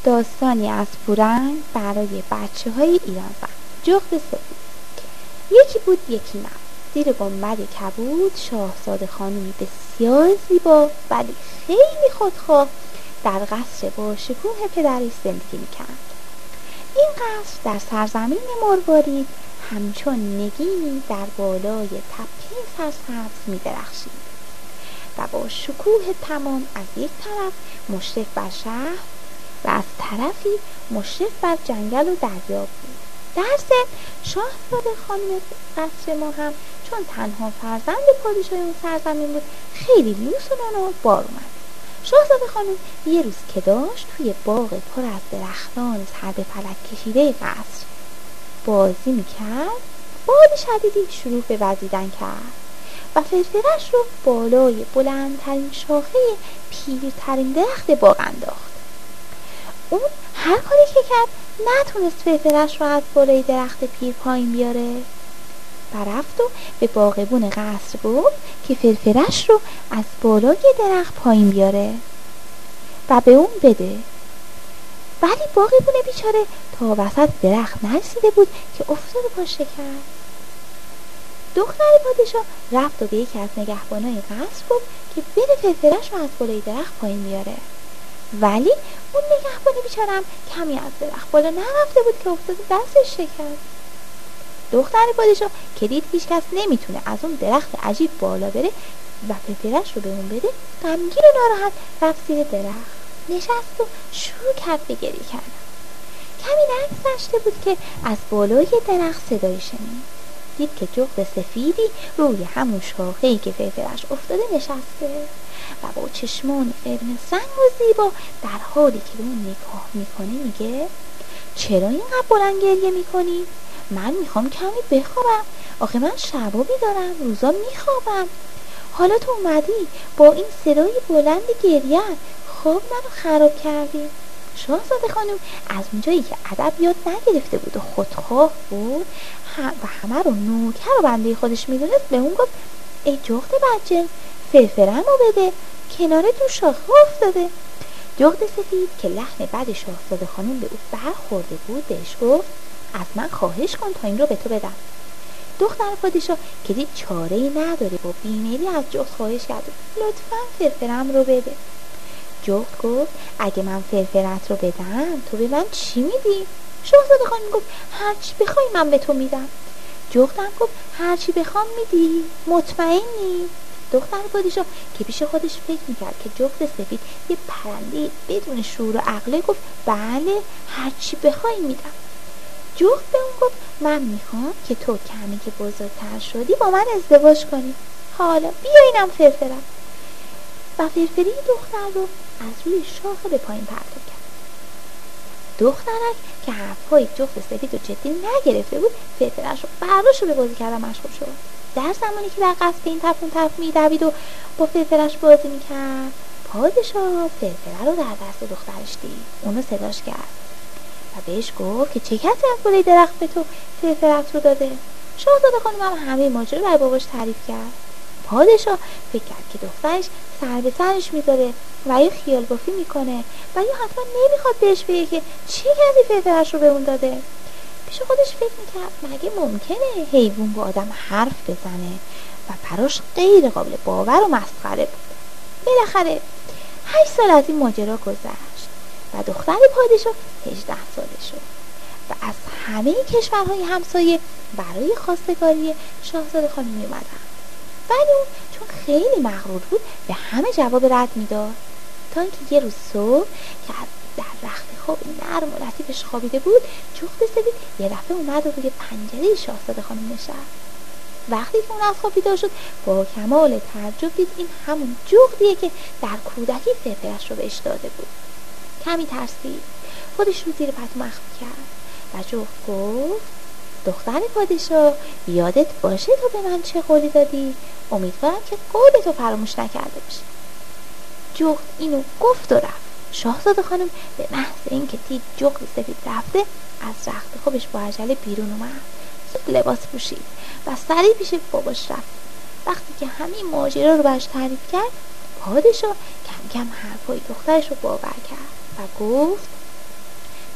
داستانی از پورنگ برای بچه های ایران زن. جغد سفید. یکی بود یکی نه. زیر گنبد کبود شاهزاده خانمی بسیار زیبا ولی خیلی خودخواه در قصر با شکوه پدرش زندگی میکرد. این قصر در سرزمین مروارید همچون نگینی در بالای تپه سرسبز می‌درخشید و با شکوه تمام از یک طرف مشرف بر شهر و از طرفی مشرف بر جنگل و دریا بود. در ضمن شاهزاده خانم قصر ما هم چون تنها فرزند پادشاه اون سرزمین بود خیلی لوس و نان و بار اومد. شاهزاده خانم یه روز که داشت توی باغ پر از درختان سر به فلک کشیده قصر بازی میکرد، باد شدیدی شروع به وزیدن کرد و فرفرش رو بالای بلندترین شاخه پیرترین درخت باغ انداخت. اون هر کاری که کرد نتونست فرفرش رو از بالای درخت پیر پایین بیاره و رفت و به باغبون قصر گفت که فرفرش رو از بالای درخت پایین بیاره و به اون بده. ولی باغبون بیچاره تا وسط درخت نرسیده بود که افتاد و پا شکست. دختر پادشاه رفت و به یکی از نگهبانای قصر گفت که بره فرفرش رو از بالای درخت پایین بیاره. ولی اون نگهبان بیچاره هم کمی از درخت بالا نرفته بود که افتاد و دستش شکست. دختر پادشاه که دید هیچ کس نمیتونه از اون درخت عجیب بالا بره و فرفرش رو به اون بده، غمگین و ناراحت رفت زیر درخت نشست و شروع کرد به گریه کردن. کمی نگذشته بود که از بالای درخت صدایی شنید. دید که جغد سفیدی روی همون شاخه‌ای که فرفرش افتاده نشسته و با چشمان قرمز رنگ و زیبا در حالی که به اون نگاه میکنه میگه چرا اینقدر بلند گریه میکنی؟ من میخوام کمی بخوابم. آخه من شبا بیدارم، روزا میخوابم. حالا تو اومدی با این صدای بلند گریه خواب منو خراب کردی. شاهزاده خانم از اونجایی که ادب یاد نگرفته بود و خودخواه بود و همه رو نوکر و بنده خودش میدونست، به اون گفت ای جغد بدجنس، فرفرمو بده، کنار تو شاخه افتاده. جغد سفید که لحن بد شاهزاده خانم به او برخورده بود بهش گفت از من خواهش کن تا این رو به تو بدم. دختر پادشاه که دید چاره‌ای نداره با بیمیلی از جغد خواهش کرد لطفاً فرفرم رو بده. جغد گفت اگه من فرفرت رو بدم تو به من چی میدی؟ شاهزاده خانم گفت هرچی بخوای من به تو میدم. جغدم گفت هرچی بخوام میدی؟ مطمئنی؟ دختر پادشاه که پیش خودش فکر میکرد که جغد سفید یه پرنده بدون شعور و عقله گفت بله هرچی بخوای میدم. جغد به اون گفت من میخوام که تو کمی که بزرگتر شدی با من ازدواج کنی. حالا بیا اینم فرفرم. و فرفری دختر رو از روی شاخه به پایین پرتاب کرد. دخترک که حرفهای جغد سفید رو جدی نگرفته بود فرفرش رو برداشت و به بازی کردن مشغول شد. در زمانی که در قصد این طرف اون طرف میدوید و با فرفرش بازی میکرد پادشاه فرفره رو در دست دخترش دید. اونو صداش کرد و بهش گفت که چه کسی از بالای درخت به تو فرفرت رو داده؟ شاهزاده خانم هم همه ماجرا رو برای باباش تعریف کرد. پادشاه فکر کرد که دخترش سر به سرش میذاره و یا خیال بافی میکنه و یا حتما نمیخواد بهش بگه که چه کسی فرفرش رو به اون داده. پیش خودش فکر میکرد مگه ممکنه حیوان با آدم حرف بزنه و براش غیر قابل باور و مسخره بود. بالاخره 8 سال از این ماجرا گذشت و دختر پادشاه 18 ساله شد و از همه کشورهای همسایه برای خواستگاری شاهزاده خانم میومدن. ولی اون چون خیلی مغرور بود به همه جواب رد میداد تا اینکه یه روز صبح که در رخت خواب نرم و لطیفش خوابیده بود جغد سفید یه دفعه اومد و روی پنجره شاهزاده خانم نشست. وقتی که اون از خواب بیدار شد با کمال تعجب دید این همون جغدیه که در کودکی فرفرش رو بهش داده بود. کمی ترسید، خودش رو زیر پتو مخفی کرد و جغد گفت دختر پادشاه یادت باشه تو به من چه قولی دادی؟ امیدوارم که قولتو فراموش نکرده باشی. جغد اینو گفت و رفت. شاهزاده خانم به محض اینکه دید جغد سفید رفته از رخت خوابش با عجله بیرون اومد، زود لباس پوشید و سریع پیش باباش رفت. وقتی که همین ماجرا رو براش تعریف کرد پادشاه کم کم حرفای دخترش رو باور کرد و گفت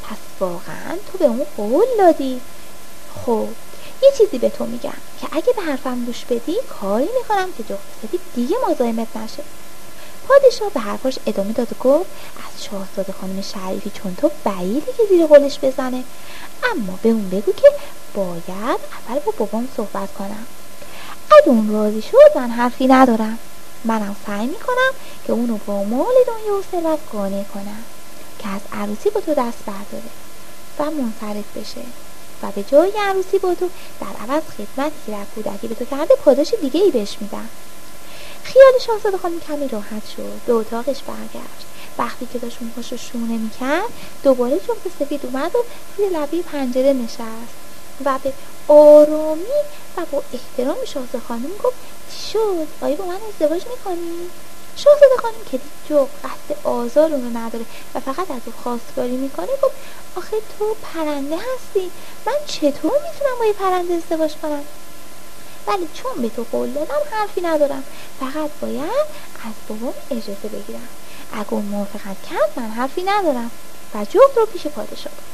پس واقعا تو به اون قول دادی؟ خب یه چیزی به تو میگم که اگه به حرفم گوش بدی کاری میکنم که جغد سفید دیگه مزاحمت نشه. پادشاه به حرفاش ادامه داد و گفت از شاهزاده خانم شریفی چون تو بعیده که زیر قولش بزنه، اما به اون بگو که باید اول با بابام صحبت کنم. اگه اون راضی شد من حرفی ندارم. منم سعی میکنم که اونو با مال دنیا و ثروت قانع کنم که از عروسی با تو دست برداره و منفرد بشه و به جای عروسی با تو در عوض خدمتی که در کودکی به تو کرده پاداش دیگه ای بهش میدم. خیال شاهزاده خانم کمی راحت شد، به اتاقش برگشت. وقتی که داشت موهاشو شونه میکرد دوباره جغد سفید اومد و روی لبه پنجره نشست و به آرامی و با احترام شاهزاده خانم گفت چی شد؟ آیا با من ازدواج میکنی؟ شاهزاده خانم که دید جغد قصد آزار اونو نداره و فقط از او خواستگاری میکنه گفت آخه تو پرنده هستی، من چطور میتونم با یه پرنده ازدواج کنم؟ ولی چون به تو قول دادم حرفی ندارم، فقط باید از بابام اجازه بگیرم. اگه اون موافقت کرد من حرفی ندارم و جغد رو پیش پادشاه برد.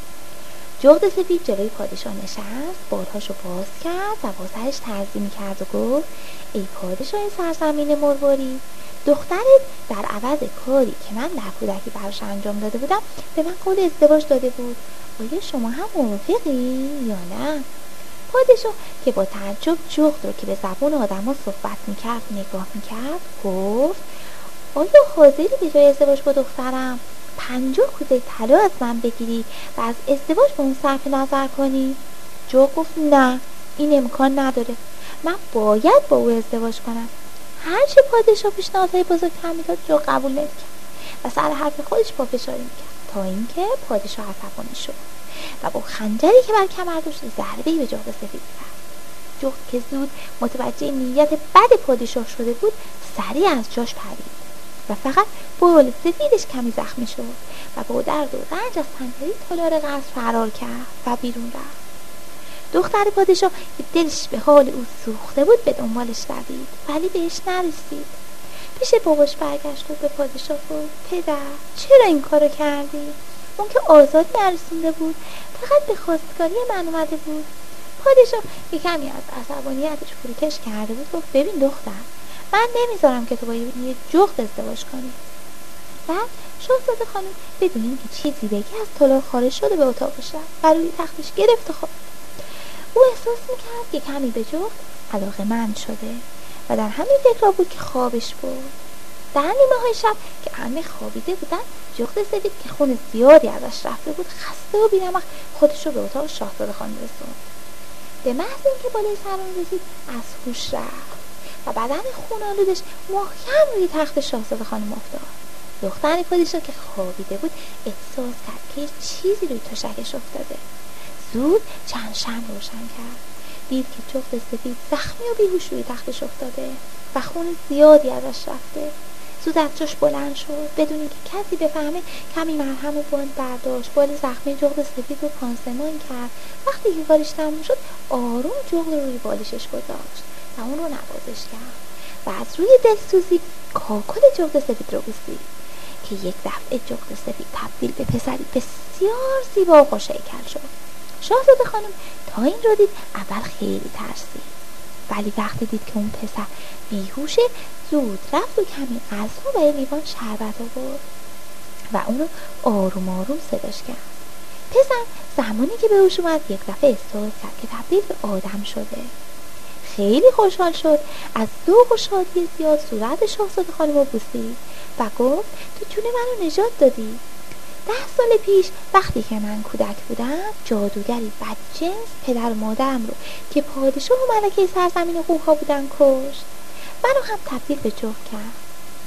جغد سفید جلوی پادشاه نشست، بالهاشو باز کرد و با سرش تعظیم کرد و گفت ای پادشاه سرزمین مروارید، دخترت در عوض کاری که من در کودکی براش انجام داده بودم به من قول ازدواج داده بود. آیا شما هم موافقی یا نه؟ پادشاه که با تعجب جغد رو که به زبون آدما صحبت میکرد نگاه میکرد گفت آیا حاضری به جای ازدواج با دخترم 50 کوزه طلا از من بگیری و از ازدواج با اون صرف نظر کنی؟ جغد گفت نه، این امکان نداره، من باید با او ازدواج کنم. هرچه پادشاه پیشنهادهای بزرگتر میداد جغد قبول نمیکرد و سر حرف خودش پافشاری میکرد تا اینکه پادشاه عصبانی شد و با خنجری که بر کمر داشت ضربه‌ای به جغد سفید زد. جغد که زود متوجه نیت بد پادشاه شده بود سریع از جاش پرید و فقط بال سفیدش کمی زخمی شد و با درد و رنج از پنجره تالار قصر فرار کرد و بیرون رفت. دختر پادشاه که دلش به حال او سوخته بود به دنبالش دوید ولی بهش نرسید. پیش باباش برگشت و به پادشاه گفت پدر چرا این کارو کردی؟ اون که آزادی نرسونده بود، فقط به خواستگاری من اومده بود. پادشاه که کمی از عصبانیتش فروکش کرده بود گفت ببین دختر، من نمیذارم که تو با یه جغد ازدواج کنی. بعد شاهزاده خانم بدون اینکه چیزی بگه از تالار خارج شده به اتاقش رفت و روی تختش گرفت و خوابید. او احساس میکرد که کمی به جغد علاقه‌مند شده و در همین فکر بود که خوابش برد. در نیمه‌های شب که همه خوابیده بودن جغد سفید که خون زیادی ازش رفته بود خسته و بی‌نمک خودش رو به اتاق شاهزاده خانم رسوند. به محض اینکه بالای سران رسید از هوش رفت و بدن خون‌آلودش محکم روی تخت شاهزاده خانم افتاد. دختر پادشاه که خوابیده بود احساس کرد که چیزی روی تشکش افتاده. زود چند شمع روشن کرد، دید که جغد سفید زخمی و بیهوش روی تختش افتاده و خون زیادی ازش رفته. زود از جاش بلند شد بدون اینکه کسی بفهمه کمی مرهم و بند برداشت، بال زخمی جغد سفید رو پانسمان کرد. وقتی که کارش تموم شد آروم جغد رو روی بالشش گذاشت و اون رو نوازش کرد و از روی دلسوزی کاکل جغد سفید رو بوسید که یک دفعه جغد سفید تبدیل به پسری بسیار زیبا و خوش‌هیکل شد. شاهزاده خانم تا این رو دید اول خیلی ترسید، ولی وقتی دید که اون پسر بیهوشه زود رفت و کمی غذا و یه لیوان شربت آورد و اون رو آروم آروم صداش کرد. پسر زمانی که به هوش اومد یک دفعه احساس کرد که تبدیل به آدم شده. خیلی خوشحال شد، از ذوق و شادی زیاد صورت شاهزاده خانم رو بوسید و گفت تو جون منو نجات دادی. 10 سال پیش وقتی که من کودک بودم جادوگری بدجنس پدر و مادرم رو که پادشاه و ملکه سرزمین قوها بودن کشت. منو هم تبدیل به جغد کرد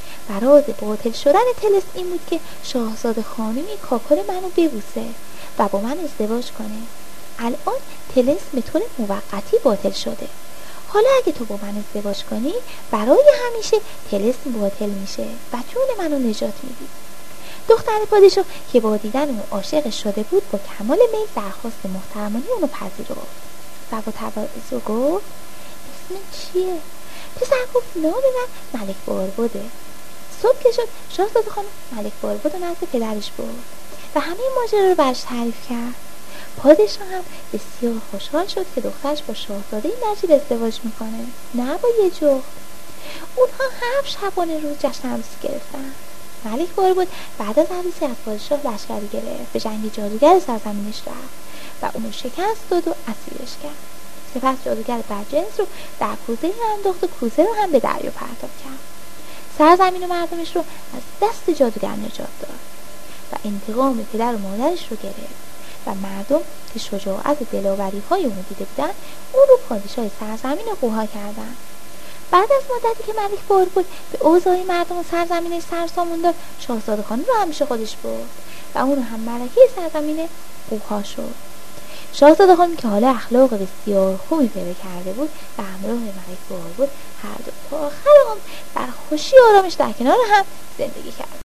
و راز باطل شدن طلسم این بود که شاهزاده خانمی کاکل منو ببوسه و با من ازدواج کنه. الان طلسم به طور موقتی باطل شده. حالا اگه تو با من ازدواج کنی برای همیشه طلسم باطل میشه و جون منو نجات میدی. دختر پادشاه که با دیدن اون عاشق شده بود با کمال میل درخواست محترمانه اونو پذیرفت و با تواضع گفت اسم چیه؟ پسر گفت نام من ملک باربده. صبح که شد شاهزاده خانم ملک باربد رو نزد پدرش برد و همه ماجرا رو برش تعریف کرد. پادشاه هم بسیار خوشحال شد که دخترش با شاهزاده نجیب ازدواج میکنه، نه با یه جغد. اونها 7 شبانه روز جشن عروسی گرفتن. ملک باربد بعد از عروسی از پادشاه لشکری گرفت، به جنگ جادوگر سرزمینش رفت و اونو شکست داد و اسیرش کرد. سپس جادوگر بدجنس رو در کوزه انداخت و کوزه رو هم به دریا پرتاب کرد. سرزمین و مردمش رو از دست جادوگر نجات داد و انتقام پدر و مادرش رو گرفت و مردم که شجاعت و دلاوری های اونو دیده بودن اون رو پادشاه سرزمین قوها کردن. بعد از مدتی که ملک باربد به اوضاع مردم و سرزمینش سرسامون داد، شاهزاده خانم رو همیشه خودش برد و اون هم ملکه سرزمین قوها شد. شاهزاده خانم که حالا اخلاق بسیار خوبی پیدا کرده بود و همراه ملک باربد هر دو تا آخر عمر در خوشی و آرامش در کنار هم زندگی کرد.